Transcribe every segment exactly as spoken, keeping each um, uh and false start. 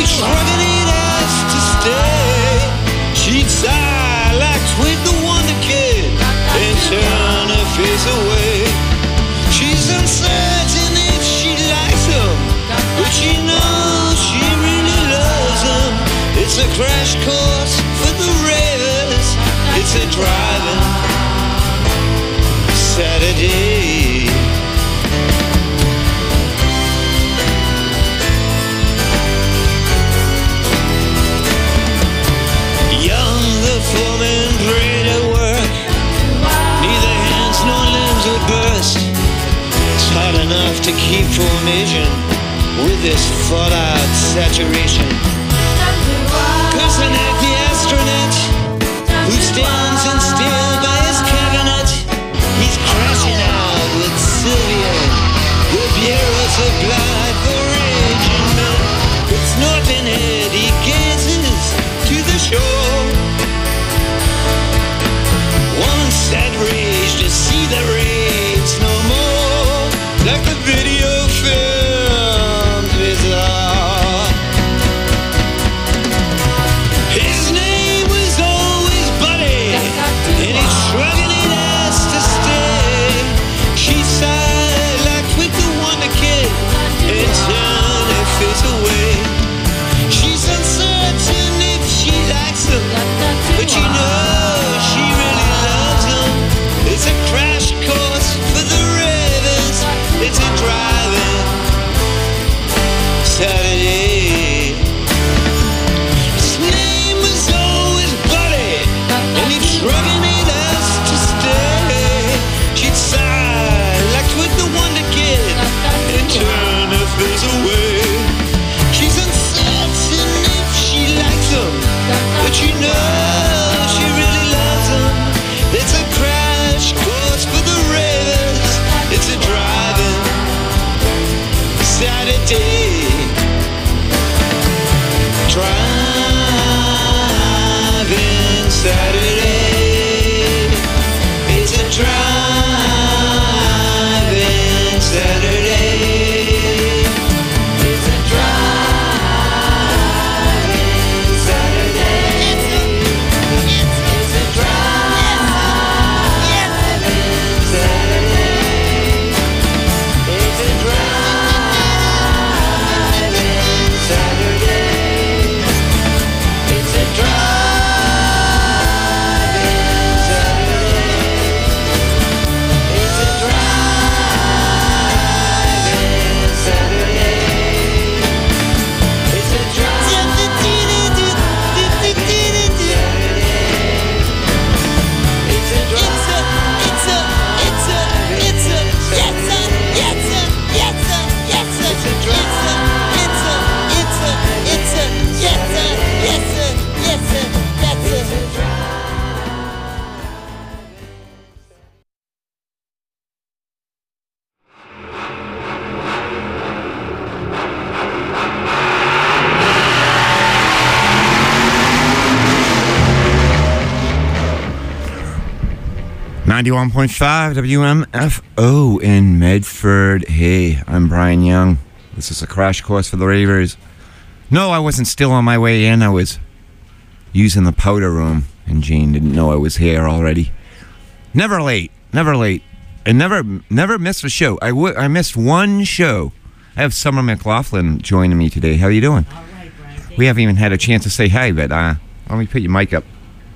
each rugged it has to stay. She'd sigh like Twig the Wonder Kid and turn her face away. She's uncertain if she likes him, but she knows she really loves him. It's a crash course for the ravers. It's a driving Saturday. Young, the foreman prayed at work. Neither hands nor limbs would burst. It's hard enough to keep formation with this fallout saturation. Kusanek, the astronaut, who stands in still by his cabinet, he's crashing out with Sylvia. The bureau supplied for raging men. It's Norton Head, he gazes to the shore. One sad rage to see the raids no more, like the video film bizarre. His name was always Buddy, and he's shrugging it has to stay. She sighed like Twig the Wonder Kid and turned her face away. She's uncertain if she likes him, but she knows she really loves him. It's a crash course for the ravers. It's a driving Saturday. His name was always Buddy, and he'd shrugging it has to stay. She'd sigh like Twig the Wonder Kid and turn her face away. She's uncertain if she likes him, but she knows she really loves him. It's a crash course for the ravers. It's a driving Saturday. Driving Saturday. It's a driving Saturday. It's a driving Saturday. It's a driving Saturday. It's a driving Saturday. It's a driving Saturday. It's a driving Saturday. It's a ninety-one point five W M F O in Medford. Hey, I'm Brian Young. This is a crash course for the ravers. No, I wasn't still on my way in. I was using the powder room, and Jane didn't know I was here already. Never late, never late, and never never missed a show. I, w- I missed one show. I have Summer McLaughlin joining me today. How you doing? All right, Brian. We haven't even had a chance to say hi, but uh, let me put your mic up.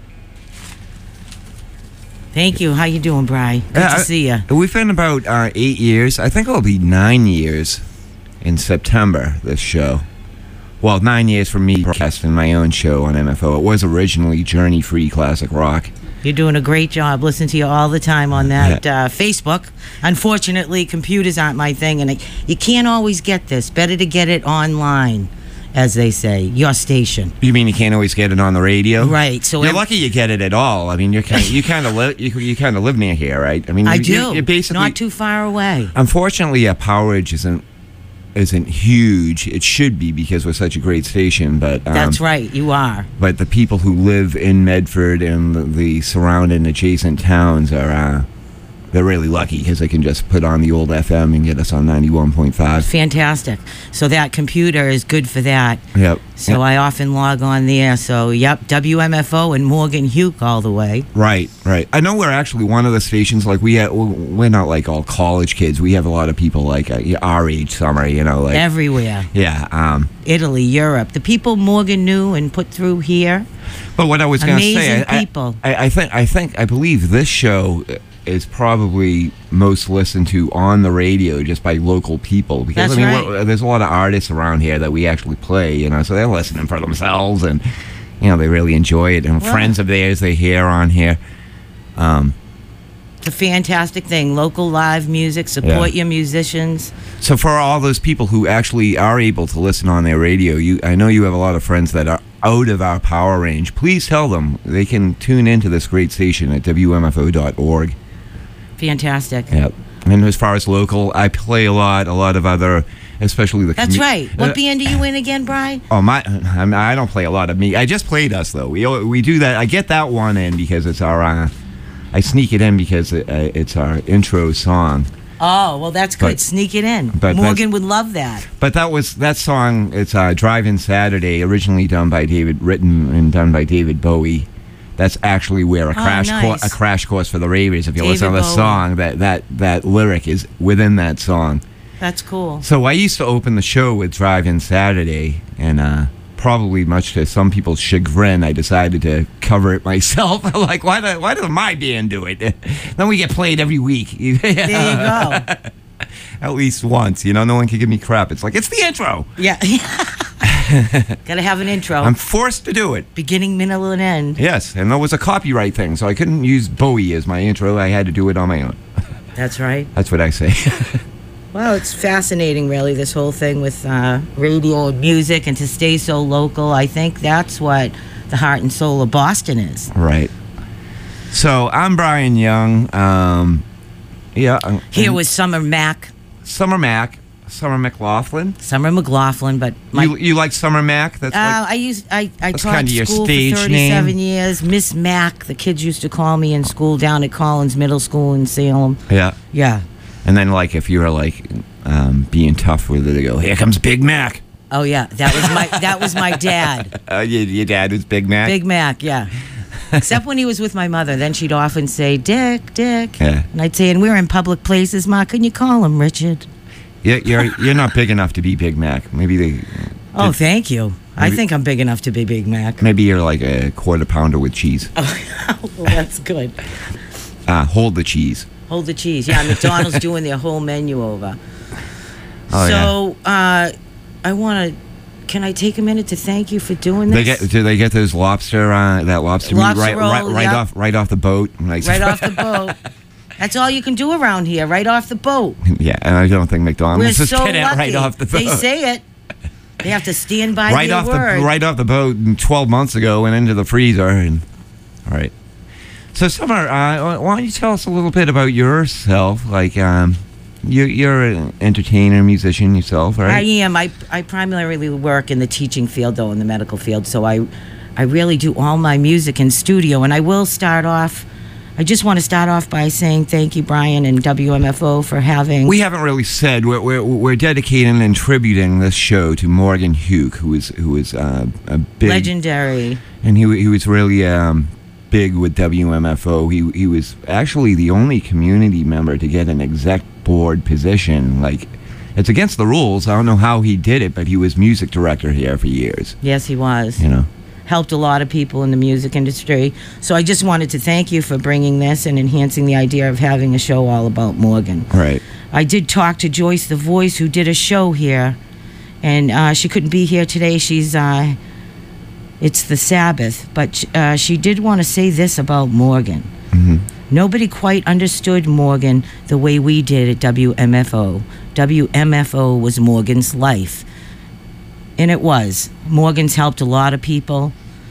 Thank you. How you doing, Brian? Good Uh, to see you. We've been about uh, eight years. I think it'll be nine years in September, this show. Well, nine years for me broadcasting my own show on M F O. It was originally Journey Free Classic Rock. You're doing a great job. Listen to you all the time on that uh, Facebook. Unfortunately, computers aren't my thing, and I, you can't always get this. Better to get it online, as they say. Your station. You mean you can't always get it on the radio? Right. So you're ev- lucky you get it at all. I mean, you're kind of, you kind of live you, you kind of live near here, right? I mean, I you, do. You're, you're basically Not too far away. Unfortunately, our powerage isn't isn't huge. It should be because we're such a great station, but um, That's right. You are. But the people who live in Medford and the, the surrounding adjacent towns are uh, they're really lucky because they can just put on the old F M and get us on ninety-one point five. Fantastic. So that computer is good for that. Yep. So Yep. I often log on there. So, yep, W M F O and Morgan Huke all the way. Right, right. I know we're actually one of the stations, like, we ha- we're not like all college kids. We have a lot of people like uh, our age, Summer, you know, like. Everywhere. Yeah. Um, Italy, Europe. The people Morgan knew and put through here. but what I was going to say, Amazing I, people. I, I think, I think, I believe this show is probably most listened to on the radio just by local people, because That's I mean, right. we're- there's a lot of artists around here that we actually play, you know, so they're listening for themselves, and you know, they really enjoy it. And Well- friends of theirs they hear on here. Um, It's a fantastic thing. Local live music. Support Yeah. your musicians. so for all those people who actually are able to listen on their radio, you, I know you have a lot of friends that are out of our power range. Please tell them they can tune into this great station at W M F O dot org. Fantastic. Yep. And as far as local, I play a lot, a lot of other, especially the. That's commu- right. What Uh, band are you in again, Brian? Oh my! I, mean, I don't play a lot of me. I just played us though. We we do that. I get that one in because it's our. Uh, I sneak it in because it, uh, it's our intro song. Oh, well, that's good. But- Sneak it in. but that's- Morgan would love that. But that was that song. It's uh, "Drive-In Saturday," originally done by David, written and done by David Bowie. That's actually where a crash nice. course, a crash course for the ravers. If you David listen to the Bowie. song, that that that lyric is within that song. That's cool. So I used to open the show with Drive-In Saturday, and uh, probably much to some people's chagrin, I decided to cover it myself. Like, why, do, why does my band do it? Then we get played every week. There you go. At least once, you know, no one can give me crap. It's like, it's the intro. Yeah. Gotta have an intro. I'm forced to do it. Beginning, middle, and end. Yes, and that was a copyright thing, so I couldn't use Bowie as my intro. I had to do it on my own. That's right. That's what I say. Well, it's fascinating, really, this whole thing with uh, radio and music, and to stay so local. I think that's what the heart and soul of Boston is. Right. So I'm Brian Young. Um, yeah. uh, Here and was Summer Mac, Summer Mac, Summer McLaughlin. Summer McLaughlin, but my you you like Summer Mac? That's Uh, like, I used I, I That's taught kinda your school stage for thirty-seven name. years. Miss Mac, the kids used to call me in school down at Collins Middle School in Salem. yeah. Yeah. And then like if you were like um, being tough with it, they go, "Here comes Big Mac." Oh yeah, that was my that was my dad. Uh, your, your dad was Big Mac. Big Mac, yeah. Except when he was with my mother, then she'd often say, "Dick, Dick," Yeah. and I'd say, "And we're in public places, Ma. Can you call him Richard?" You're, you're you're not big enough to be Big Mac. Maybe they. Oh, thank you. I Maybe- think I'm big enough to be Big Mac. Maybe you're like a quarter pounder with cheese. Oh, well, that's good. Uh, hold the cheese. Hold the cheese. Yeah, McDonald's doing their whole menu over. Oh, so, uh, I want to. Can I take a minute to thank you for doing this? They get do they get those lobster uh, that lobster, Lobster meat right roll, right, right yep. off right off the boat? Like, Right off the boat. That's all you can do around here, right off the boat. Yeah, and I don't think We're McDonald's is so getting lucky. it right off the boat. They say it. They have to stand by right their off word. the right off the boat twelve months ago and into the freezer. And all right. So Summer, uh, why don't you tell us a little bit about yourself? Like, um, you, you're an entertainer, musician yourself, I right? am. I, I primarily work in the teaching field, though, in the medical field. So I, I really do all my music in studio. And I will start off. I just want to start off by saying thank you, Brian and W M F O, for having. We haven't really said we're, we're we're dedicating and tributing this show to Morgan Huke, who is who is uh, a big legendary. and he he was really um, big with W M F O. He he was actually the only community member to get an exec board position. Like, it's against the rules. I don't know how he did it, but he was music director here for years. Yes, he was. You know. Helped a lot of people in the music industry. So I just wanted to thank you for bringing this and enhancing the idea of having a show all about Morgan. Right. I did talk to Joyce the Voice, who did a show here, and uh, she couldn't be here today. She's, uh, it's the Sabbath, but uh, she did want to say this about Morgan. Mm-hmm. Nobody quite understood Morgan the way we did at W M F O. W M F O was Morgan's life. And it was. Morgan's helped a lot of people.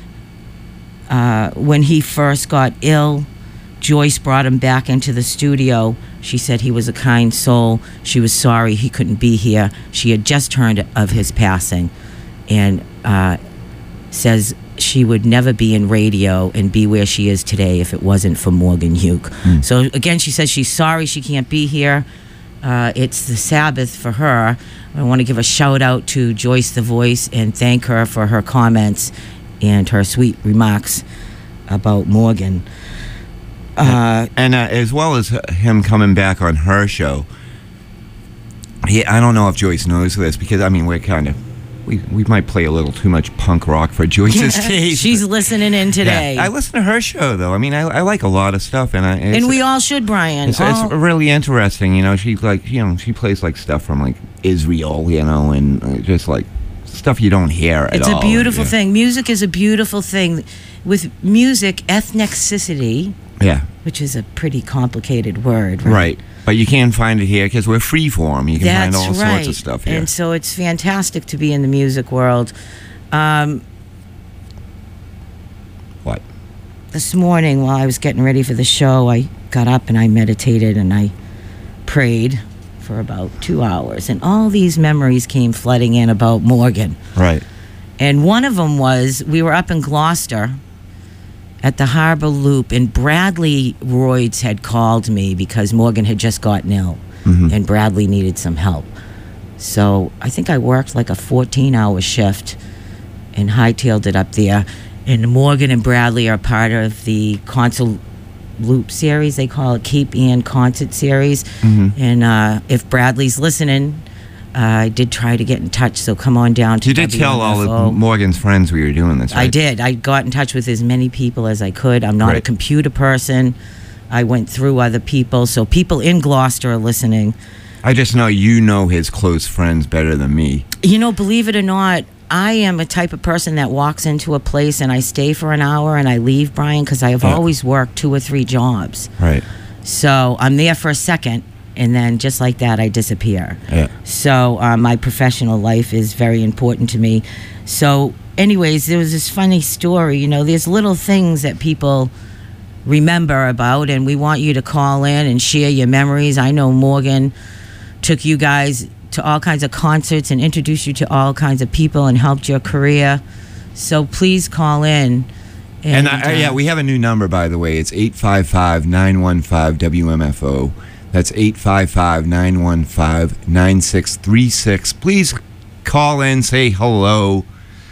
Uh, when he first got ill, Joyce brought him back into the studio. She said he was a kind soul. She was sorry he couldn't be here. She had just heard of his passing. And uh, says she would never be in radio and be where she is today if it wasn't for Morgan Hugh. Mm. So again, she says she's sorry she can't be here. Uh, it's the Sabbath for her. I want to give a shout out to Joyce the Voice and thank her for her comments and her sweet remarks about Morgan. Uh, and uh, as well as him coming back on her show, he, I don't know if Joyce knows this because, I mean, we're kind of, we, we might play a little too much punk rock for Joyce's taste. She's listening in today. Yeah. I listen to her show, though. I mean, I, I like a lot of stuff. And I, it's, and we all should, Brian. It's, all, it's really interesting, you know. She, like, you know, she plays, like, stuff from, like, Israel, you know, and uh, just, like, stuff you don't hear at it's all. It's a beautiful yeah. thing. Music is a beautiful thing. With music, ethnicity, yeah, which is a pretty complicated word, right? Right. But you can find it here because we're freeform. You can That's find all right. sorts of stuff here. And so it's fantastic to be in the music world. Um, what? This morning, while I was getting ready for the show, I got up and I meditated and I prayed for about two hours. And all these memories came flooding in about Morgan. Right. And one of them was, we were up in Gloucester at the Harbor Loop, and Bradley Royds had called me because Morgan had just gotten ill, mm-hmm. and Bradley needed some help. So I think I worked like a fourteen-hour shift and hightailed it up there. And Morgan and Bradley are part of the Concert Loop series. They call it Cape Ann Concert Series. Mm-hmm. And uh, if Bradley's listening, Uh, I did try to get in touch, so come on down to You did tell all of Morgan's friends we were doing this, right? I did. I got in touch with as many people as I could. I'm not right. a computer person. I went through other people, so people in Gloucester are listening. I just know you know his close friends better than me. You know, believe it or not, I am a type of person that walks into a place and I stay for an hour and I leave, Brian, because I have yeah. always worked two or three jobs. Right. So I'm there for a second, and then just like that, I disappear. Yeah. So uh, my professional life is very important to me. So anyways, there was this funny story. You know, there's little things that people remember about, and we want you to call in and share your memories. I know Morgan took you guys to all kinds of concerts and introduced you to all kinds of people and helped your career. So please call in. And, And, I, uh, yeah, we have a new number, by the way. It's eight five five, nine one five, W M F O. That's eight five five, nine one five, nine six three six. Please call in, say hello.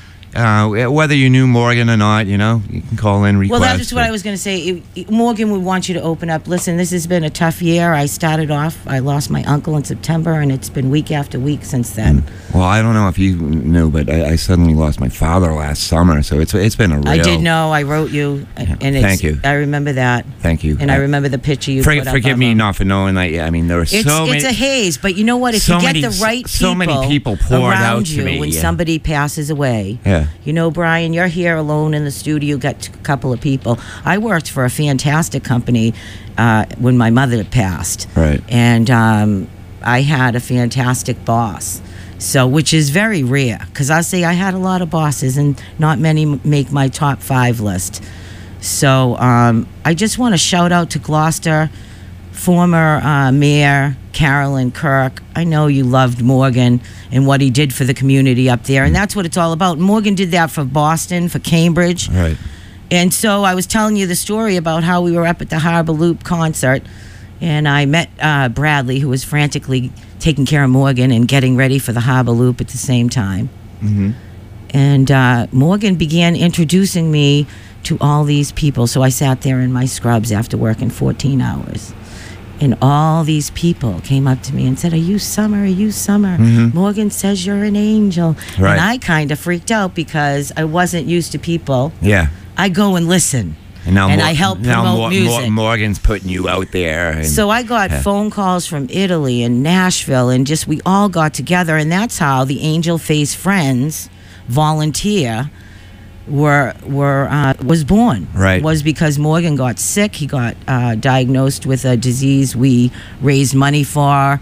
Uh, whether you knew Morgan or not, you know, you can call in, request. Well, that's just what I was going to say. It, it, Morgan would want you to open up. Listen, this has been a tough year. I started off, I lost my uncle in September, and it's been week after week since then. Well, I don't know if you knew, but I, I suddenly lost my father last summer, so it's it's been a real... I did know. I wrote you, Yeah, and it's, thank you. I remember that. Thank you. And I remember the picture you For, put up forgive of me him. not for knowing that. Yeah, I mean, there were It's, so many... it's a haze, but you know what? If so you get many- the right people, so many people poured around out to you me, when yeah. somebody passes away. Yeah. You know, Brian, you're here alone in the studio, got a couple of people. I worked for a fantastic company uh, when my mother passed. Right. And um, I had a fantastic boss. So, which is very rare, because I say I had a lot of bosses, and not many m- make my top five list. So, um, I just want to shout out to Gloucester, former uh, Mayor Carolyn Kirk. I know you loved Morgan and what he did for the community up there, and that's what it's all about. Morgan did that for Boston, for Cambridge. Right. And so I was telling you the story about how we were up at the Harbor Loop concert, and I met uh, Bradley, who was frantically taking care of Morgan and getting ready for the Harbor Loop at the same time. Mm-hmm. And uh, Morgan began introducing me to all these people. So I sat there in my scrubs after working fourteen hours. And all these people came up to me and said, "Are you Summer? Are you Summer? Mhm. Morgan says you're an angel." Right. And I kind of freaked out because I wasn't used to people. Yeah. I go and listen. And now And Mor- I help now promote Mor- music. Mor- Morgan's putting you out there. And, So I got yeah. phone calls from Italy and Nashville, and just we all got together, and that's how the Angel Face Friends volunteer were were uh, was born. Right. Was because Morgan got sick. He got uh, diagnosed with a disease we raised money for.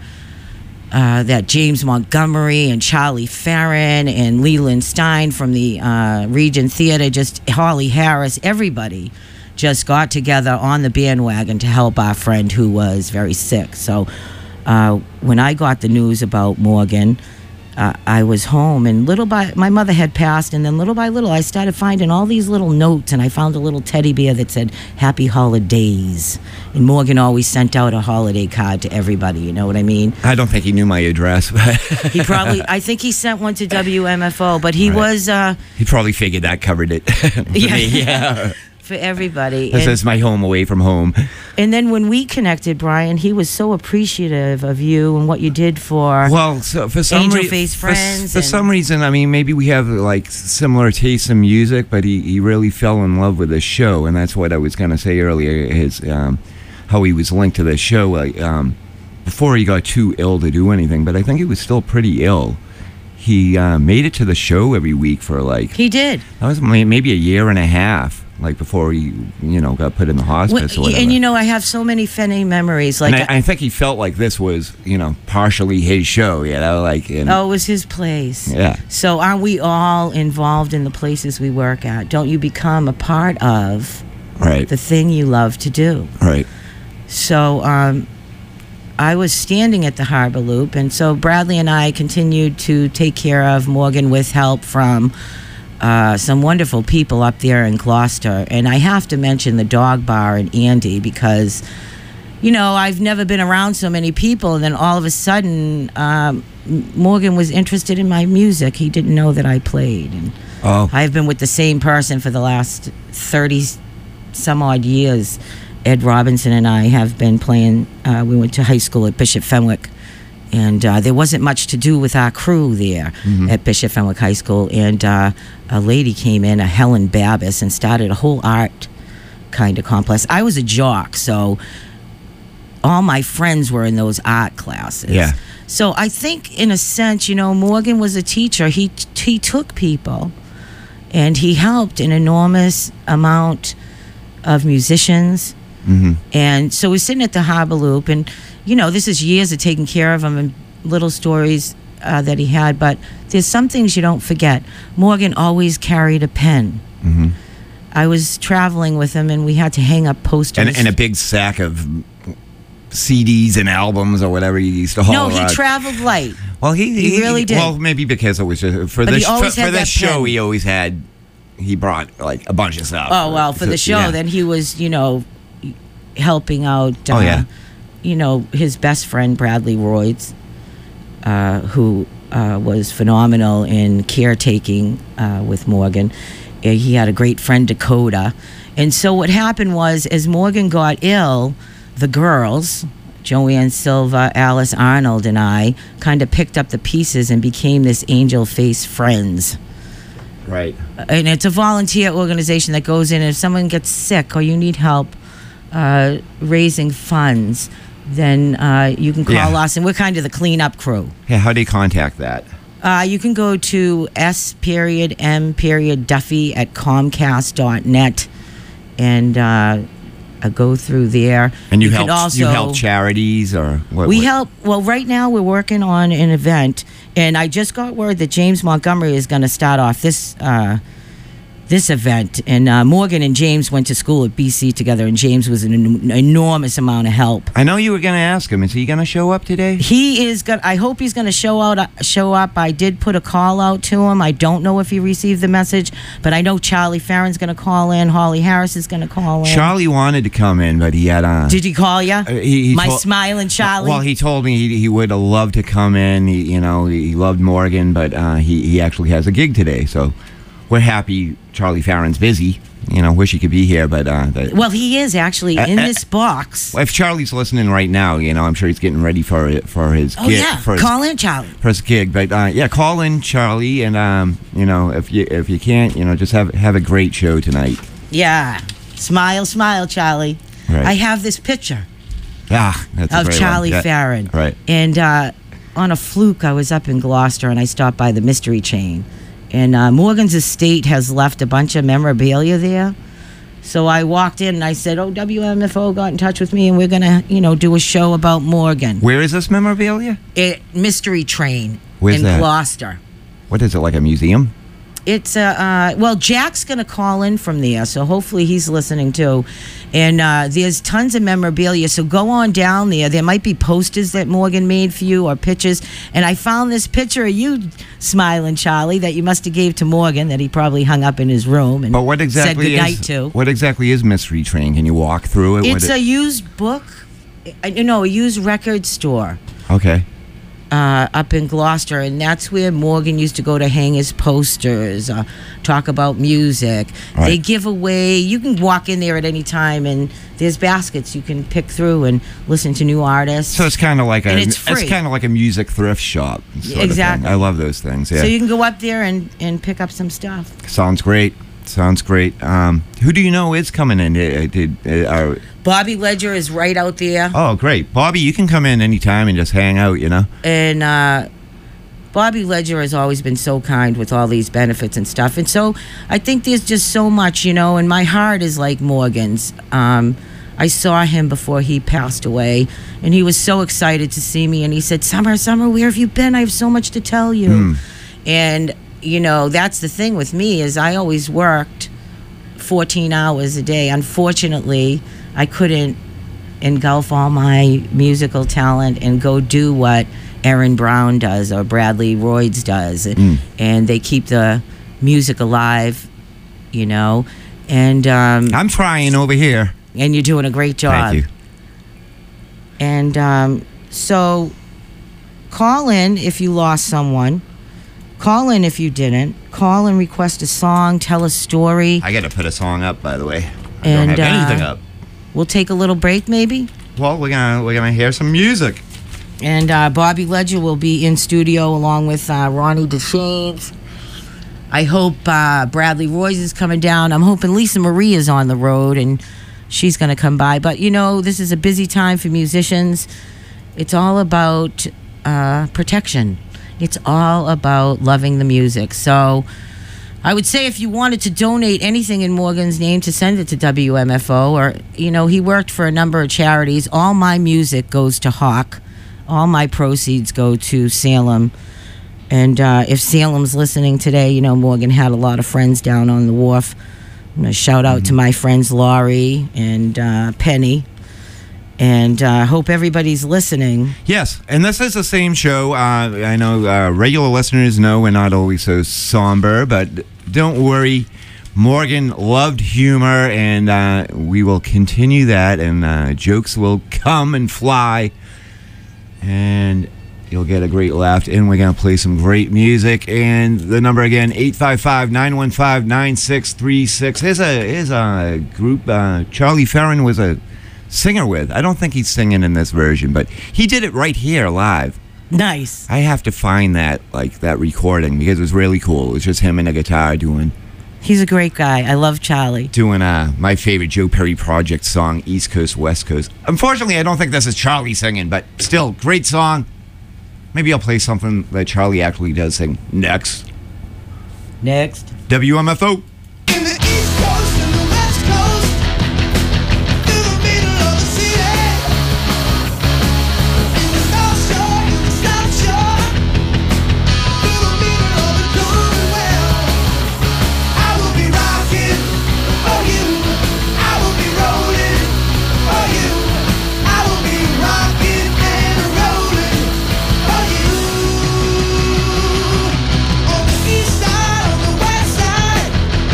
Uh, that James Montgomery and Charlie Farron and Leland Stein from the uh, Regent Theater, just Holly Harris, everybody just got together on the bandwagon to help our friend who was very sick. So uh, when I got the news about Morgan, uh, I was home, and little by my mother had passed, and then little by little I started finding all these little notes, and I found a little teddy bear that said "Happy Holidays," and Morgan always sent out a holiday card to everybody. You know what I mean? I don't think he knew my address, but He probably, I think he sent one to W M F O, but he Right. was uh, he probably figured that covered it. for Yeah. me, yeah. for everybody. This And- is my home away from home. And then when we connected, Brian, he was so appreciative of you and what you did for. Well, so for some Angel rea- Face for, s- Friends for and- some reason, I mean, maybe we have like similar tastes in music, but he, he really fell in love with the show, and that's what I was gonna say earlier. His um, how he was linked to the show, like um, before he got too ill to do anything. But I think he was still pretty ill. He uh, made it to the show every week for like He did. that was may- maybe a year and a half, like before he you know got put in the hospice or Well, whatever. and you know, I have so many funny memories. Like, and I, I think he felt like this was, you know, partially his show, you know, like, and, oh, it was his place. yeah, So aren't we all involved in the places we work at? Don't you become a part of right, the thing you love to do? right, So um, I was standing at the Harbor Loop, and so Bradley and I continued to take care of Morgan with help from uh, some wonderful people up there in Gloucester. And I have to mention the Dog Bar and Andy because, you know, I've never been around so many people, and then all of a sudden, um, M- Morgan was interested in my music. He didn't know that I played, and oh, I've been with the same person for the last thirty some odd years. Ed Robinson and I have been playing. Uh, we went to high school at Bishop Fenwick, and uh, there wasn't much to do with our crew there at Bishop Fenwick High School. And uh, a lady came in, a Helen Babbis, and started a whole art kind of complex. I was a jock, so all my friends were in those art classes. Yeah. So I think, in a sense, you know, Morgan was a teacher. He he took people, and he helped an enormous amount of musicians. hmm And so we're sitting at the Harbor Loop, and you know, this is years of taking care of him and little stories uh, that he had. But there's some things you don't forget. Morgan always carried a pen. hmm I was traveling with him, and we had to hang up posters. and, and a big sack of C Ds and albums or whatever he used to haul no, he around. traveled light. Well, he, he really did. Well, maybe because it was just, for But this he always for, had for this that show, pen. he always had. He brought like a bunch of stuff. Oh well, for So- the show, yeah. then he was, you know, helping out. Uh, Oh, yeah. You know, his best friend Bradley Royds, uh, who uh, was phenomenal in caretaking uh, with Morgan. Uh, He had a great friend Dakota, and so what happened was, as Morgan got ill, the girls, Joanne Silva, Alice Arnold, and I kind of picked up the pieces and became this Angel Face Friends. Right. And it's a volunteer organization that goes in, and if someone gets sick or you need help uh, raising funds, then uh, you can call Yeah. us, and we're kind of the cleanup crew. Yeah. How do you contact that? Uh, you can go to S period M period Duffy at Comcast dot net and uh, uh, go through there. And you, can help. also you help charities or what? we what- help. Well, right now we're working on an event, and I just got word that James Montgomery is going to start off this uh, this event. And uh, Morgan and James went to school at B C together, and James was an en- enormous amount of help. I know you were going to ask him. Is he going to show up today? He is going. I hope he's going to show out. Uh, show up. I did put a call out to him. I don't know if he received the message, but I know Charlie Farron's going to call in. Holly Harris is going to call in. Charlie wanted to come in, but he had uh, Did he call you? he- he My told- smiling Charlie. Well, he told me he, he would have loved to come in. He, you know, he loved Morgan, but uh, he he actually has a gig today, so we're happy. Charlie Farron's busy. You know, wish he could be here, but uh, the, well, he is actually Uh, in uh, this box. if Charlie's listening right now, you know, I'm sure he's getting ready for it for his Oh gig. yeah, for his, call in, Charlie. for his gig. But uh, yeah, call in, Charlie, and um, you know, if you if you can't, you know, just have have a great show tonight. Yeah, smile, smile, Charlie. Right. I have this picture Ah, that's a of great Charlie one. Yeah. Farron. Right. And uh, on a fluke, I was up in Gloucester, and I stopped by the Mystery Chain. And uh, Morgan's estate has left a bunch of memorabilia there. So I walked in and I said, "Oh, W M F O got in touch with me, and we're gonna, you know, do a show about Morgan." Where is this memorabilia? It, Mystery Train Where's in that? Gloucester. What is it, like a museum? It's uh, uh well, Jack's gonna call in from there, so hopefully he's listening too. And uh, there's tons of memorabilia. So go on down there. There might be posters that Morgan made for you or pictures. And I found this picture of you smiling, Charlie, that you must have gave to Morgan that he probably hung up in his room and But what exactly said goodnight is to. what exactly is Mystery Train? Can you walk through it? It's What a it- used book, uh, you know, a used record store. okay. Uh, up in Gloucester, and that's where Morgan used to go to hang his posters, uh, talk about music. Right. They give away, you can walk in there at any time, and there's baskets you can pick through and listen to new artists. So it's kind of like a And it's free. kind of like a music thrift shop. Sort of Exactly. thing. I love those things. Yeah. So you can go up there and, and pick up some stuff. Sounds great. Sounds great. Um, who do you know is coming in? Uh, did, uh, are- Bobby Ledger is right out there. oh, great. Bobby, you can come in anytime and just hang out, you know? And uh, Bobby Ledger has always been so kind with all these benefits and stuff. And so I think there's just so much, you know, and my heart is like Morgan's. Um, I saw him before he passed away, and he was so excited to see me. And he said, Summer, Summer, where have you been? I have so much to tell you. Mm. And, you know, that's the thing with me is I always worked fourteen hours a day. Unfortunately, I couldn't engulf all my musical talent and go do what Aaron Brown does or Bradley Royds does. Mm. And they keep the music alive, you know. And um, I'm trying over here. and you're doing a great job. Thank you. And um, so call in if you lost someone. Call in if you didn't. Call and request a song, tell a story. I got to put a song up, by the way. I And, don't have anything uh, up. We'll take a little break maybe. Well, we're gonna we're gonna hear some music. And uh, Bobby Ledger will be in studio along with uh, Ronnie DeShanes. I hope uh, Bradley Royce is coming down. I'm hoping Lisa Marie is on the road and she's going to come by. But, you know, this is a busy time for musicians. It's all about uh, protection. It's all about loving the music. So I would say if you wanted to donate anything in Morgan's name, to send it to W M F O. Or, you know, he worked for a number of charities. All my music goes to Hawk. All my proceeds go to Salem. And uh, if Salem's listening today, you know, Morgan had a lot of friends down on the wharf. I'm going to shout out mm-hmm. to my friends Laurie and uh, Penny. And I uh, hope everybody's listening. Yes, and this is the same show. Uh, I know uh, regular listeners know we're not always so somber, but don't worry. Morgan loved humor, and uh, we will continue that, and uh, jokes will come and fly, and you'll get a great laugh, and we're going to play some great music. And the number again, eight five five, nine one five, nine six three six. Here's a, here's a group uh, Charlie Ferrin was a singer with. I don't think he's singing in this version, but he did it right here live. Nice. I have to find that, like, that recording, because it was really cool. It was just him and a guitar doing He's a great guy. I love Charlie. doing uh, my favorite Joe Perry Project song, East Coast, West Coast. Unfortunately, I don't think this is Charlie singing, but still, great song. Maybe I'll play something that Charlie actually does sing next. Next. W M F O. In the East Coast and the West Coast, through the middle of the city, in the North Shore, in the South Shore, through the middle of the Commonwealth, I will be rocking for you. I will be rolling for you. I will be rocking and rolling for you. On the east side, on the west side,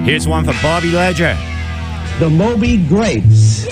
Here's one for Bobby Ledger. The Moby Grapes.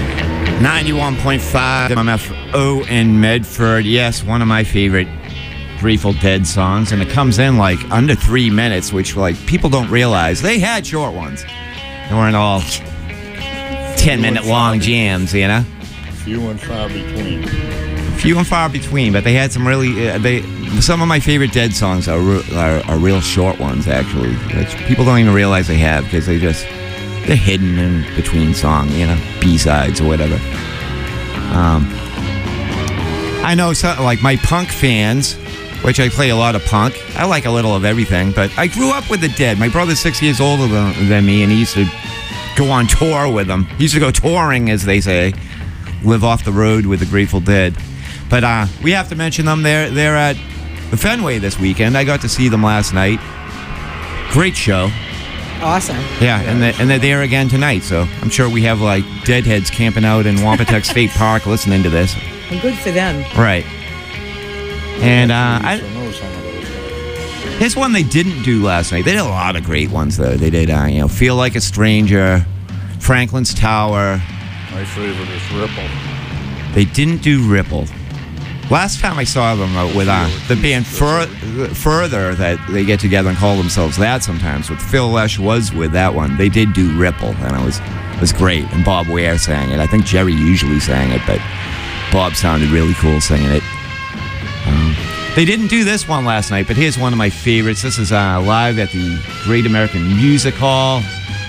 ninety-one point five M F O in Medford. Yes, one of my favorite Grateful Dead songs, and it comes in like under three minutes, which like people don't realize. They had short ones. They weren't all ten minute long jams, you know. Few and far between. Few and far between, but they had some really. Uh, they some of my favorite Dead songs are, re- are are real short ones, actually. Which people don't even realize they have because they just they're hidden in between songs, you know, B sides or whatever. Um, I know, so, like my punk fans, which I play a lot of punk. I like a little of everything, but I grew up with the Dead. My brother's six years older than, than me, and he used to go on tour with them. He used to go touring, as they say, live off the road with the Grateful Dead. But uh, we have to mention them. They're they're at the Fenway this weekend. I got to see them last night. Great show. Awesome. Yeah, and they're, and they're there again tonight. So I'm sure we have like Deadheads camping out in Wampatuck State Park listening to this. And good for them. Right. And uh, I, used to know some of those guys. here's one they didn't do last night. They did a lot of great ones though. They did, uh, you know, Feel Like a Stranger, Franklin's Tower. My favorite is Ripple. They didn't do Ripple. Last time I saw them uh, with uh, the band Fur- Further, that they get together and call themselves that sometimes, with Phil Lesh was with that one. They did do Ripple, and it was it was great. And Bob Ware sang it. I think Jerry usually sang it, but Bob sounded really cool singing it. Um, they didn't do this one last night, but here's one of my favorites. This is uh, live at the Great American Music Hall.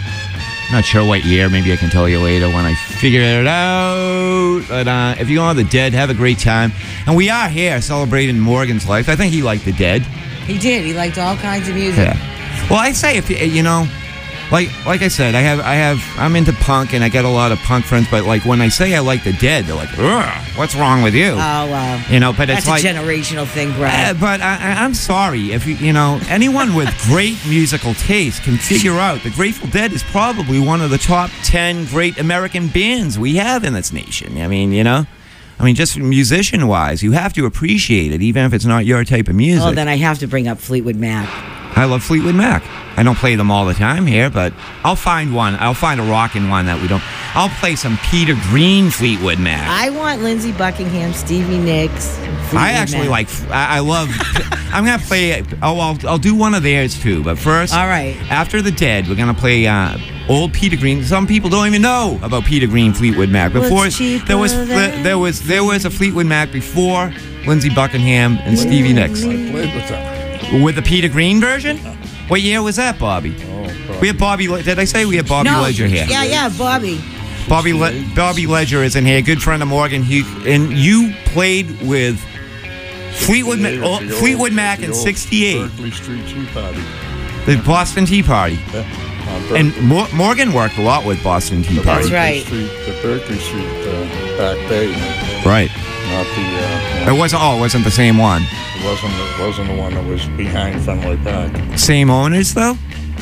Not sure what year. Maybe I can tell you later when I figure it out. But uh, if you go on the Dead, have a great time. And we are here celebrating Morgan's life. I think he liked the Dead. He did. He liked all kinds of music. Yeah. Well, I say if you, you know, like like I said, I have I have I'm into punk and I get a lot of punk friends. But like when I say I like the Dead, they're like, ugh, what's wrong with you? Oh, wow. You know, but That's it's like a generational thing, Brad. Uh, but I, I- I'm sorry if you, you know, anyone with great musical taste can figure out the Grateful Dead is probably one of the top ten great American bands we have in this nation. I mean, you know, I mean, just musician-wise, you have to appreciate it, even if it's not your type of music. Oh, then I have to bring up Fleetwood Mac. I love Fleetwood Mac. I don't play them all the time here, but I'll find one. I'll find a rockin' one that we don't. I'll play some Peter Green Fleetwood Mac. I want Lindsey Buckingham, Stevie Nicks. Fleetwood I actually Mac. like. I, I love. I'm gonna play. Oh, I'll, I'll do one of theirs too. But first, All right. After the Dead, we're gonna play uh, old Peter Green. Some people don't even know about Peter Green Fleetwood Mac. Before What's cheaper there was than- there was there was a Fleetwood Mac before Lindsey Buckingham and Stevie Nicks. I played with them. With the Peter Green version. What year was that, Bobby? Oh, We have Bobby. Le- Did I say we have Bobby no, Ledger here? Yeah, yeah, Bobby. Bobby Le- Bobby Ledger is in here. Good friend of Morgan. He and you played with Fleetwood Ma- Yeah, oh, the old- Fleetwood Mac the in old sixty-eight, Berkeley Street Tea Party. the Boston Tea Party, Yeah, on Berkeley. and Mor- Morgan worked a lot with Boston Tea The Party. That's right. Street, the Berkeley Street uh, back bay, Right. not the. Uh, It wasn't. Oh, it wasn't the same one. It wasn't. It wasn't the one that was behind Fenway Park. Same owners though.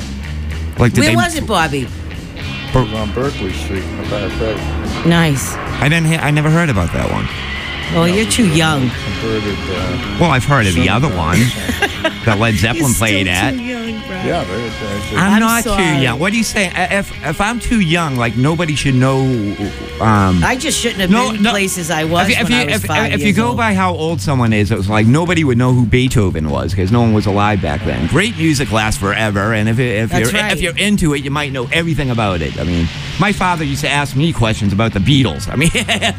Like did Where they? was it, Bobby? It was on Berkeley Street in the back bay. Nice. I didn't. Hear, I never heard about that one. Well, you're too young. Converted. Uh, Well, I've heard of the cinema. other one that Led Zeppelin You're played still at. too young, Brad. yeah, they, they, they, I'm, I'm not sorry. too young. What do you say? If if I'm too young, like nobody should know. Um, I just shouldn't have No, been no. places I was if, you- if when you, I was if, five if you years go old. by how old someone is, it was like nobody would know who Beethoven was because no one was alive back then. Great music lasts forever, and if if That's you're right. if you're into it, you might know everything about it. I mean, my father used to ask me questions about the Beatles. I mean,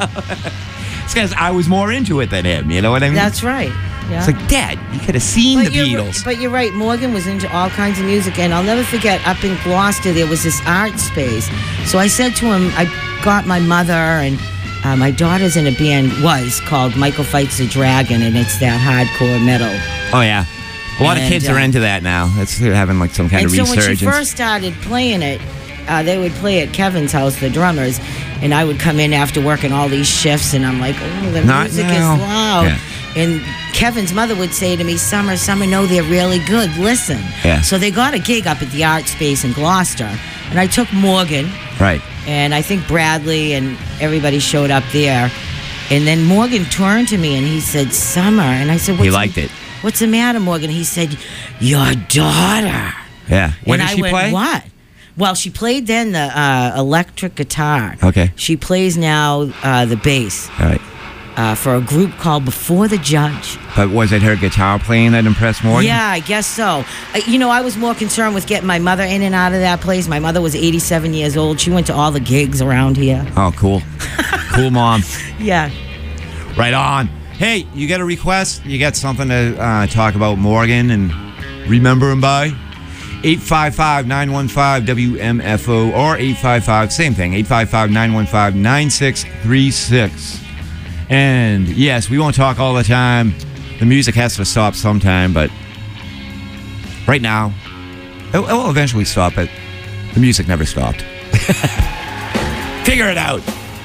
it's because I was more into it than him. You know what I mean? That's right. Yeah. It's like, Dad, you could have seen But the you're, Beatles. but you're right. Morgan was into all kinds of music, and I'll never forget. Up in Gloucester, there was this art space. So I said to him, I got my mother and uh, my daughter's in a band was called Michael Fights the Dragon, and it's that hardcore metal. Oh yeah, a lot of And, kids are uh, into that now. That's they're having like some kind and of so when resurgence. she first started playing it, uh, they would play at Kevin's house, the drummers, and I would come in after working all these shifts, and I'm like, oh, the Not music now. is loud. Yeah. And Kevin's mother would say to me, Summer, Summer, no, they're really good. Listen. Yeah. So they got a gig up at the Art Space in Gloucester, and I took Morgan, Right. and I think Bradley and everybody showed up there. And then Morgan turned to me and he said, Summer. And I said, What's He liked the, it. What's the matter, Morgan? He said, your daughter. Yeah. What and did I she went, play? What? Well, she played then the uh, electric guitar. Okay. She plays now uh, the bass. All right. uh, for a group called Before the Judge. But was it her guitar playing that impressed Morgan? Yeah, I guess so. Uh, you know, I was more concerned with getting my mother in and out of that place. My mother was eighty-seven years old. She went to all the gigs around here. Oh, cool. Cool, Mom. Yeah. Right on. Hey, you got a request? You got something to uh, talk about Morgan and remember him by? eight five five, nine one five, W M F O or eight five five, same thing, eight five five, nine one five, nine six three six. And yes, we won't talk all the time. The music has to stop sometime, but right now, it will eventually stop, but the music never stopped. Figure it out.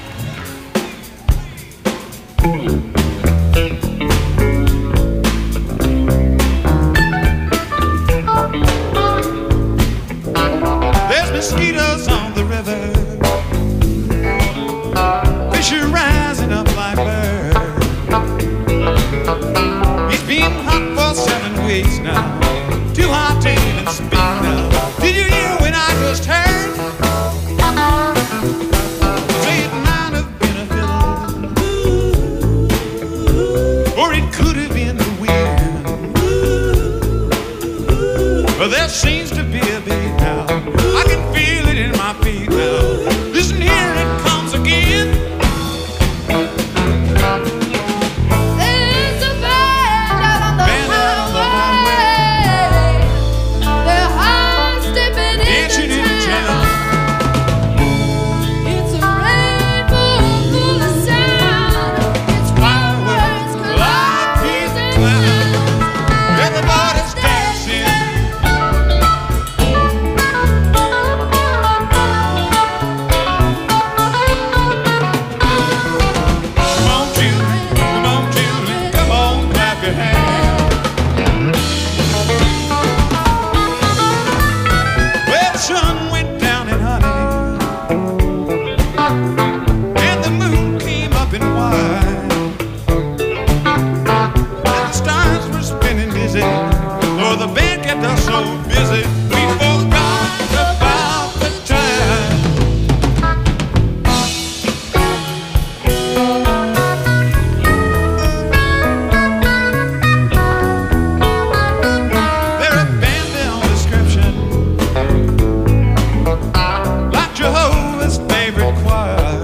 There's mosquitoes on the river. Fish are rising up like birds. It's been hot for seven weeks now. Too hot to even speak now. Did you hear when I just heard? Say it might have been a fiddle, or it could have been the wind. But there seems to be a beat now. I can feel it in my feet now. Listen, here it comes again. There's a band out on the Band out on the highway. They're high stepping Dancing into in the town. It's a rainbow full of sound. It's fireworks, Like clouds, these and clowns. clowns. Everybody's dancing. Come on, children, come on, children, come on, clap your hands. Well, the sun went down in honey, and the moon came up in wine. And the stars were spinning dizzy, for the band kept us so busy, we forgot about the time. They're a band beyond description, like Jehovah's favorite choir.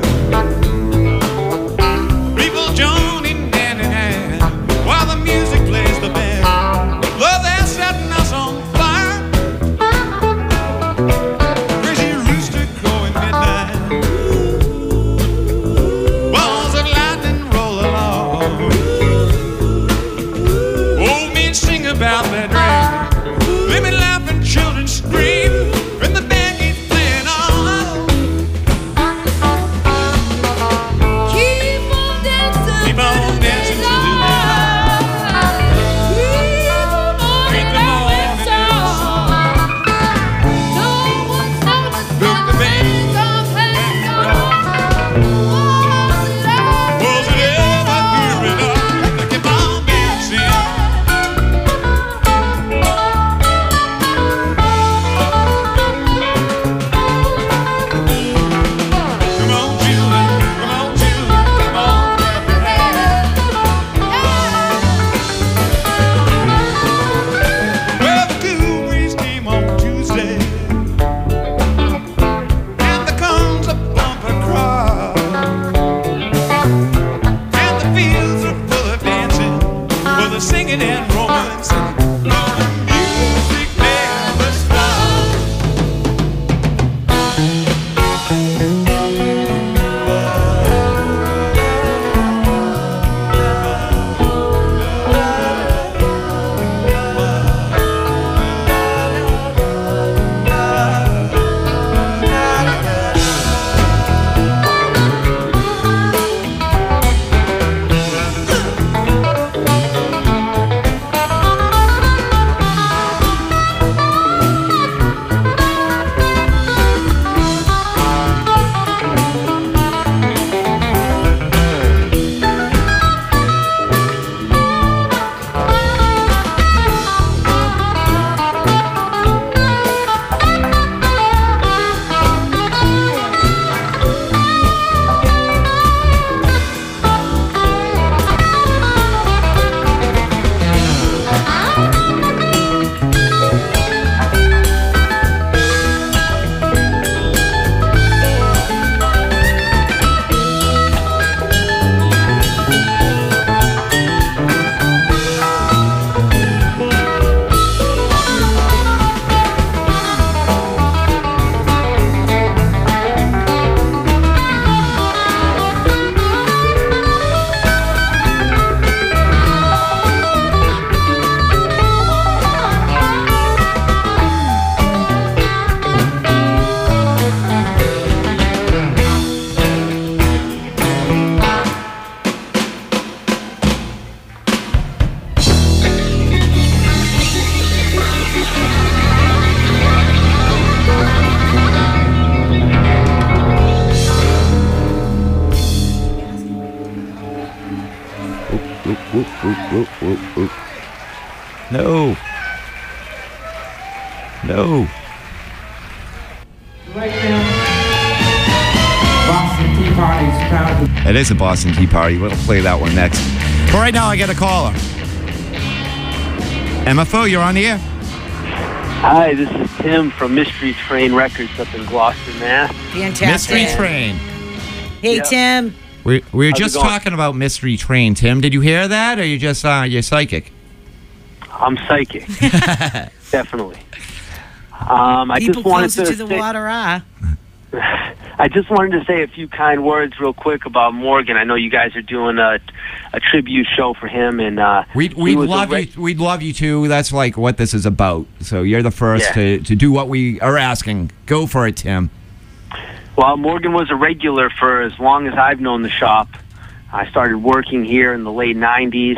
People joining hand in hand while the music plays the band. Lord, they're setting us on fire. Crazy rooster crowing midnight. Balls of lightning roll along. Old men sing about their dreams. Women laugh and children scream when the band keeps playing on. whoop, whoop, whoop, whoop, whoop. No. No. Right now, Boston Tea Party is proud to It is a Boston Tea Party. We'll play that one next. But right now, I get a caller. M F O, you're on the air. Hi, this is Tim from Mystery Train Records up in Gloucester, Mass. Fantastic. Mystery Train. Hey, Yeah. Tim. We, we were How's it just going? talking about Mystery Train, Tim. Did you hear that, or you just uh, you're psychic? I'm psychic. Definitely. Um, I People just wanted closer to, to the say, water are. I just wanted to say a few kind words real quick about Morgan. I know you guys are doing a, a tribute show for him, and uh, We'd, he we'd was a love reg- you. We'd love you too. That's like what this is about. So you're the first Yeah. to, to do what we are asking. Go for it, Tim. Well, Morgan was a regular for as long as I've known the shop. I started working here in the late nineties,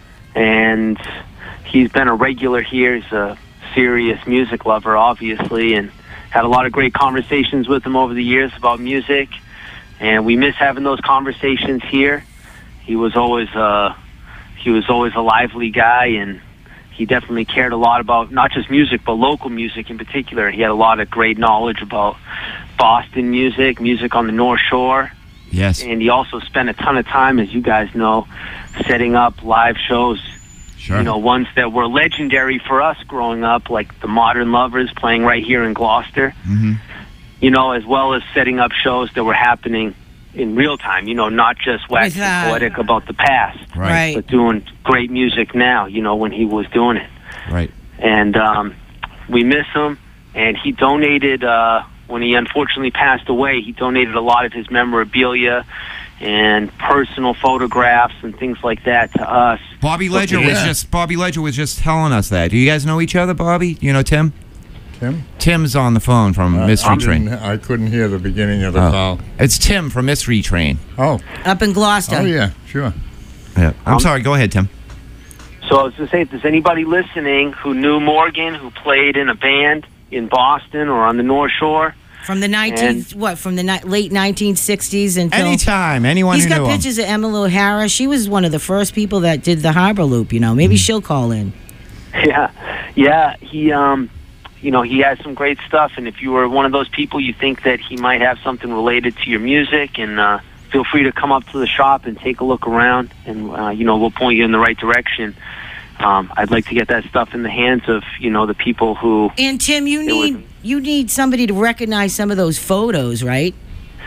and he's been a regular here. He's a serious music lover, obviously, and had a lot of great conversations with him over the years about music, and we miss having those conversations here. He was always uh, he was always a lively guy, and he definitely cared a lot about not just music, but local music in particular. He had a lot of great knowledge about Boston music, music on the North Shore, Yes. and he also spent a ton of time, as you guys know, setting up live shows. Sure. You know, ones that were legendary for us growing up, like the Modern Lovers playing right here in Gloucester. Mhm. You know, as well as setting up shows that were happening in real time. You know, not just waxing With, uh, poetic about the past, Right. Right. but doing great music now. You know, when he was doing it, Right. and um, we miss him. And he donated uh, when he unfortunately passed away. He donated a lot of his memorabilia and personal photographs and things like that to us. Bobby Ledger was Yeah. just Bobby Ledger was just telling us that. Do you guys know each other, Bobby? You know Tim? Tim? Tim's on the phone from Uh, Mystery I Train. didn't- I couldn't hear the beginning of the Oh. call. It's Tim from Mystery Train. Oh, Up in Gloucester. oh yeah, sure. Yeah. I'm Um, sorry. Go ahead, Tim. So I was going to say, if there's anybody listening who knew Morgan, who played in a band in Boston or on the North Shore, From the nineteen what? From the ni- late nineteen sixties until. Anytime, anyone He's who got knew him. pictures of Emily O'Hara. She was one of the first people that did the Harbor Loop. You know, maybe she'll call in. yeah, yeah, he, um, you know, he has some great stuff. And if you were one of those people, you think that he might have something related to your music, and uh, feel free to come up to the shop and take a look around, and uh, you know, we'll point you in the right direction. Um, I'd like to get that stuff in the hands of, you know, the people who. And Tim, you It was- need you need somebody to recognize some of those photos, right?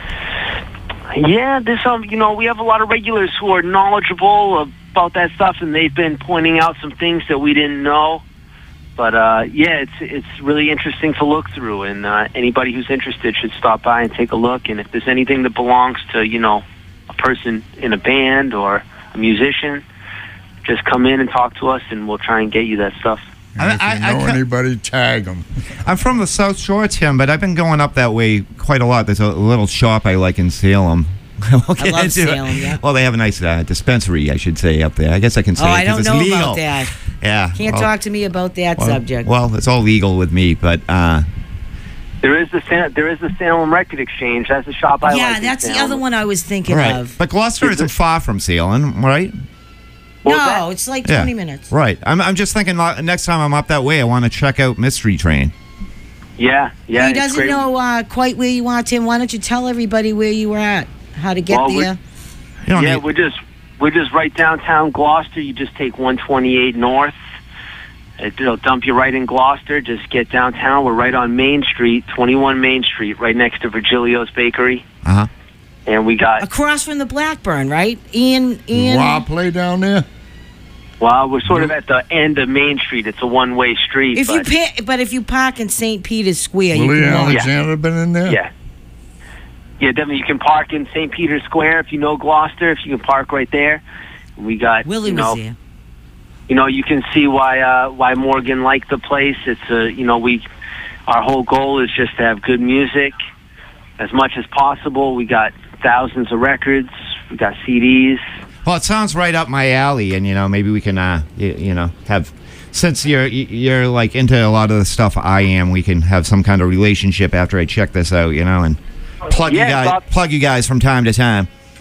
Yeah, there's some, you know, we have a lot of regulars who are knowledgeable about that stuff, and they've been pointing out some things that we didn't know. But, uh, yeah, it's it's really interesting to look through, and uh, anybody who's interested should stop by and take a look. And if there's anything that belongs to, you know, a person in a band or a musician, just come in and talk to us, and we'll try and get you that stuff. And if I- you I- I know ca- anybody, tag them. I'm from the South Shore, Tim, but I've been going up that way quite a lot. There's a little shop I like in Salem. We'll get love into it. Salem, yeah. Well, they have a nice uh, dispensary, I should say, up there. I guess I can say Oh, it I 'cause don't it's know legal. about that. Yeah. Can't well, talk to me about that well, subject. Well, it's all legal with me, but uh, There is the Sa- there is the Salem Record Exchange. That's the shop I like. yeah, in that's the Salem. other one I was thinking right. of. But Gloucester isn't far from Salem, right? What was No, that? it's like Yeah. twenty minutes. Right. I'm, I'm just thinking uh, next time I'm up that way, I want to check out Mystery Train. Yeah, yeah. he it's doesn't great. know uh, quite where you are, Tim. Why don't you tell everybody where you were at, how to get Well, we're- there? You don't Yeah, need- we're just we're just right downtown Gloucester. You just take one twenty-eight north. It'll dump you right in Gloucester. Just get downtown. We're right on Main Street, twenty-one Main Street, right next to Virgilio's Bakery. Uh-huh. And we got Across from the Blackburn, right? Ian, Ian. Wow, play down there. well, we're sort of at the end of Main Street. It's a one-way street. If you but, pa- but if you park in Saint Peter's Square, you Willie can walk. Alexander been in there? yeah, yeah, definitely. You can park in Saint Peter's Square if you know Gloucester. If you can park right there. We got Willie you was know, there. you know, you can see why uh, why Morgan liked the place. It's a, you know, we our whole goal is just to have good music as much as possible. We got thousands of records. We got C Ds. Well, it sounds right up my alley, and you know, maybe we can, uh, you, you know, have since you're you're like into a lot of the stuff I am, we can have some kind of relationship after I check this out, you know, and plug Yeah, you guys Bob. plug you guys from time to time.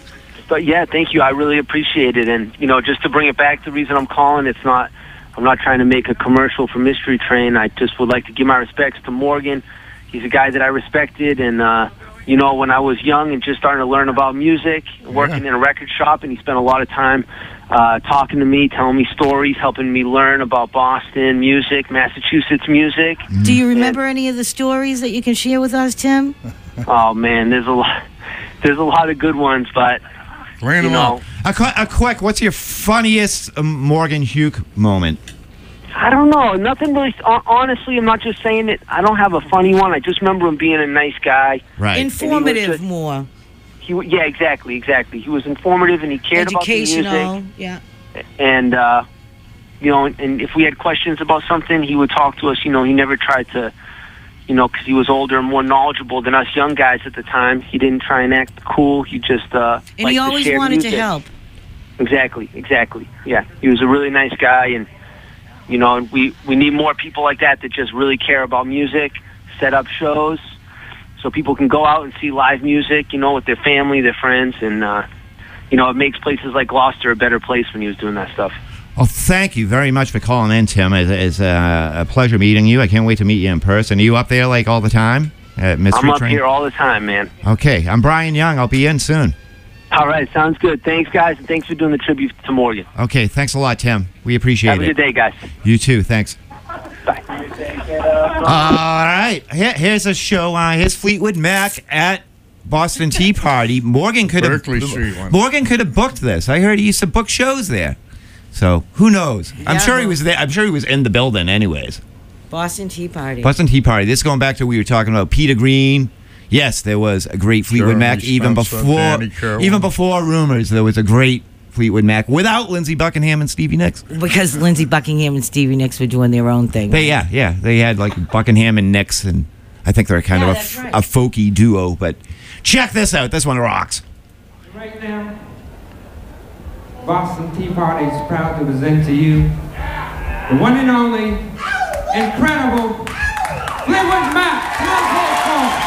But yeah, thank you. I really appreciate it. And, you know, just to bring it back, the reason I'm calling, it's not, I'm not trying to make a commercial for Mystery Train. I just would like to give my respects to Morgan. He's a guy that I respected. And, uh, you know, when I was young and just starting to learn about music, working in a record shop, and he spent a lot of time uh, talking to me, telling me stories, helping me learn about Boston music, Massachusetts music. Do you remember any of the stories that you can share with us, Tim? Oh, man, there's a lot, there's a lot of good ones, but, Bring you them know, up. A, qu- a quick, what's your funniest um, Morgan Hugh moment? I don't know. Nothing really. hon- Honestly, I'm not just saying it. I don't have a funny one. I just remember him being a nice guy. Right. Informative just- more. He, w- yeah, exactly, exactly. He was informative and he cared about the Educational. music. Yeah. And uh, you know, and if we had questions about something, he would talk to us. You know, he never tried to, you know, because he was older and more knowledgeable than us young guys at the time. He didn't try and act cool. He just uh, And liked he to always share wanted music. to help. Exactly, exactly. Yeah, he was a really nice guy, and you know, and we we need more people like that that just really care about music, set up shows, so people can go out and see live music, you know, with their family, their friends, and uh, you know, it makes places like Gloucester a better place when he was doing that stuff. Well, thank you very much for calling in, Tim. It's, it's uh, a pleasure meeting you. I can't wait to meet you in person. Are you up there like all the time at Mystery I'm up Train? here all the time, man. Okay, I'm Brian Young. I'll be in soon. All right, sounds good. Thanks, guys, and thanks for doing the tribute to Morgan. Okay, thanks a lot, Tim. We appreciate Have a it. good day, guys. You too. Thanks. Bye. All right. Here, here's a show. Uh, here's Fleetwood Mac at Boston Tea Party. Morgan could have Berkeley Street one. Morgan could have booked this. I heard he used to book shows there. So who knows? I'm Yeah, sure he well- was there. I'm sure he was in the building, anyways. Boston Tea Party. Boston Tea Party. This is going back to we were talking about Peter Green. Yes, there was a great Fleetwood Jeremy Mac even Spencer, before Danny Carroll. even before Rumors. There was a great Fleetwood Mac without Lindsey Buckingham and Stevie Nicks. Because Lindsey Buckingham and Stevie Nicks were doing their own thing. They yeah yeah they had like Buckingham and Nicks, and I think they're kind Yeah, of a, that's f- right. a folky duo. But check this out. This one rocks. Right now, Boston Tea Party is proud to present to you the one and only, incredible Fleetwood Mac. Come on, folks.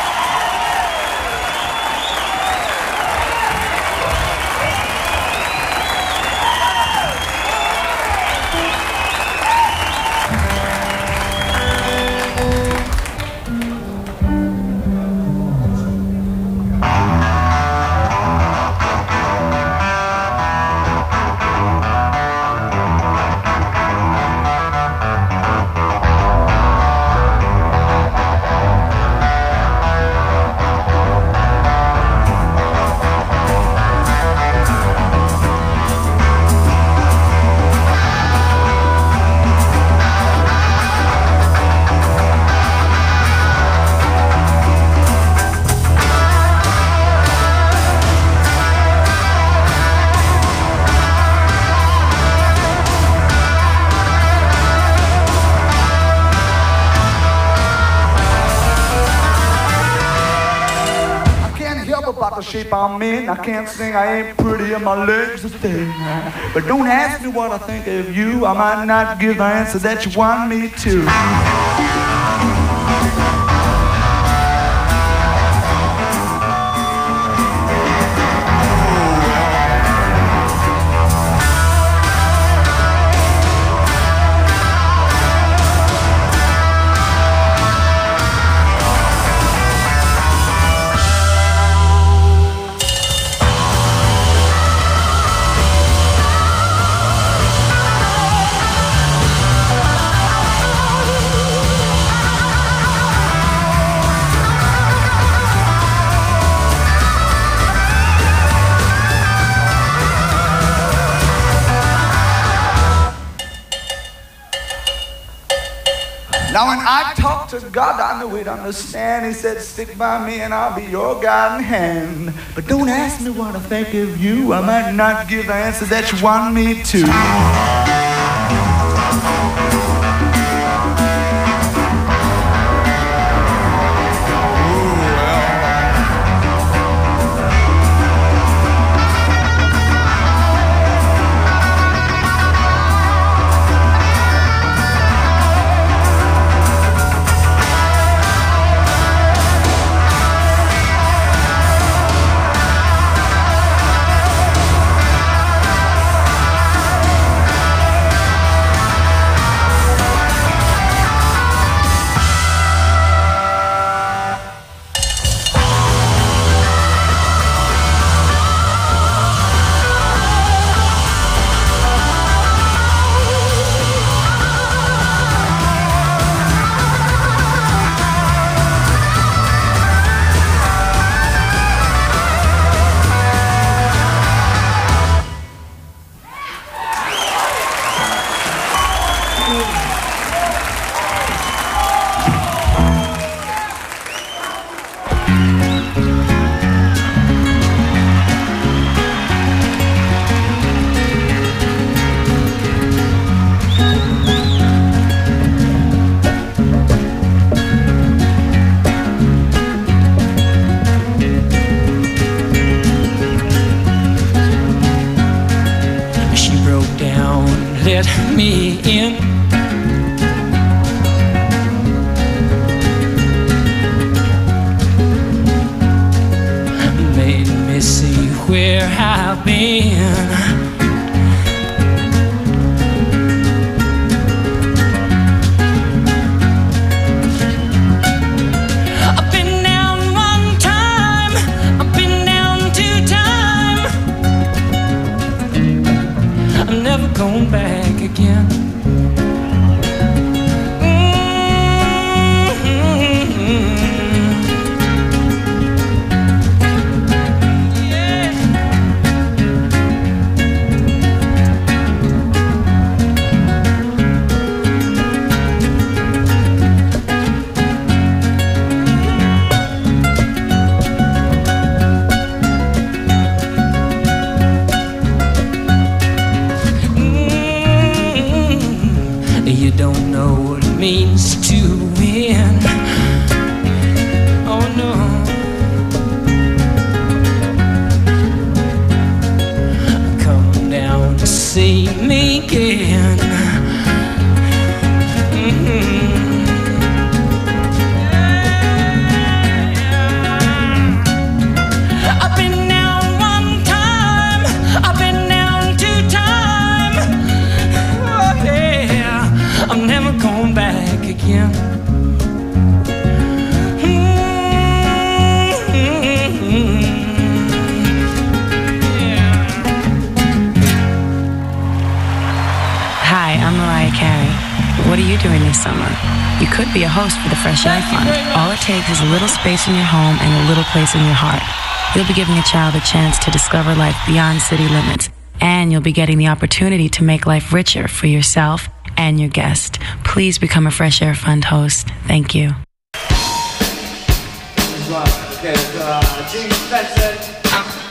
I can't help about the shape I'm in. I can't sing, I ain't pretty, and my legs are thin. But don't ask me what I think of you. I might not give the answer that you want me to. Now when I talk to God, I know He'd understand. He said, stick by me and I'll be your guiding hand. But don't ask me what I think of you. I might not give the answer that you want me to. let me in. Made me see where I've been. I've been down one time, I've been down two times. I'm never going back again. You don't know what it means to win. Oh no. Come down to see me again. Mm-hmm. I've been down one time, I've been down two times. Oh yeah, I'm never going back again. Hi, I'm Mariah Carey. What are you doing this summer? You could be a host for the Fresh Air Fund. All it takes is a little space in your home and a little place in your heart. You'll be giving a child a chance to discover life beyond city limits. And you'll be getting the opportunity to make life richer for yourself and your guest. Please become a Fresh Air Fund host. Thank you. Okay, uh, Gene Spencer.